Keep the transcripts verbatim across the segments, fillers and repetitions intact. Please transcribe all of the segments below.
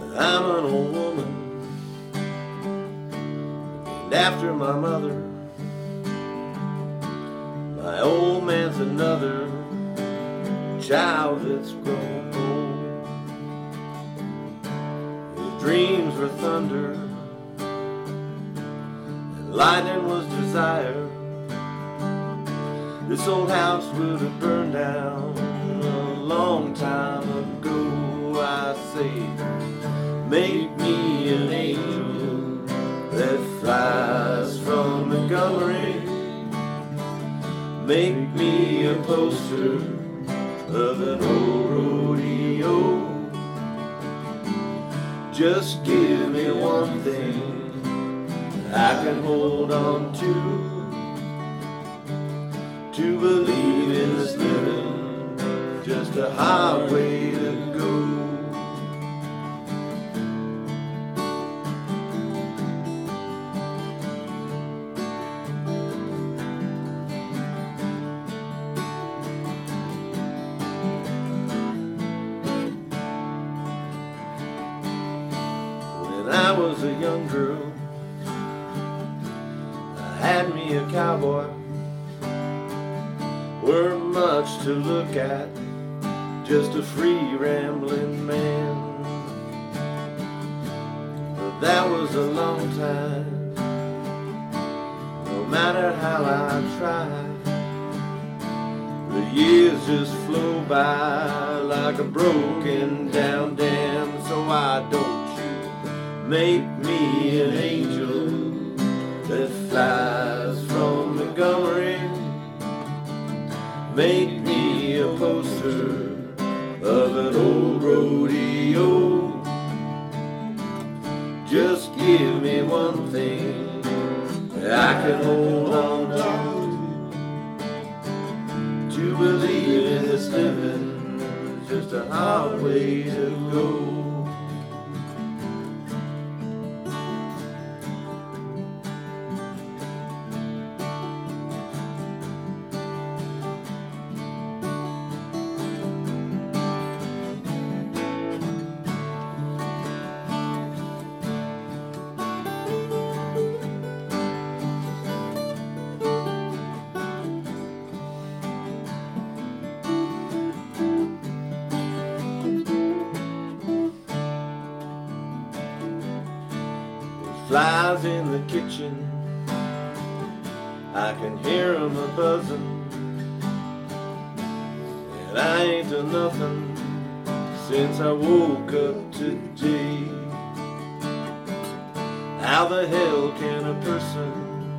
I'm an old woman named after my mother. My old man's another child that's grown old. His dreams were thunder and lightning was desire. This old house would have burned down a long time ago. I say, make me an angel that flies from Montgomery. Make me a poster of an old rodeo. Just give me one thing I can hold on to, to believe in this living, just a highway to go. When I was a young girl, I had me a cowboy. Weren't much to look at, just a free rambling man. But that was a long time, no matter how I tried. The years just flow by like a broken down dam. So why don't you make me an angel that flies from Montgomery? Make me a poster of an old rodeo. Just give me one thing I can hold on to, to believe in this living, just a hard way to go. Flies in the kitchen, I can hear 'em a buzzing, and I ain't done nothing since I woke up today. How the hell can a person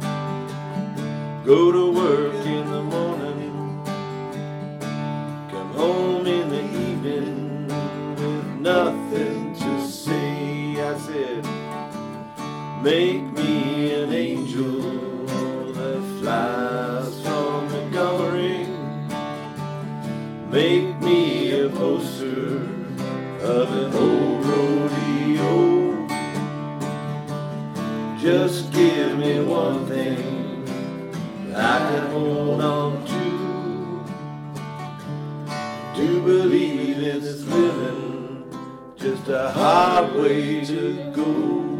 go to work in the morning, come home in the evening with nothing to say? I said, make me an angel that flies from Montgomery. Make me a poster of an old rodeo. Just give me one thing I can hold on to, to believe in this living, just a hard way to go.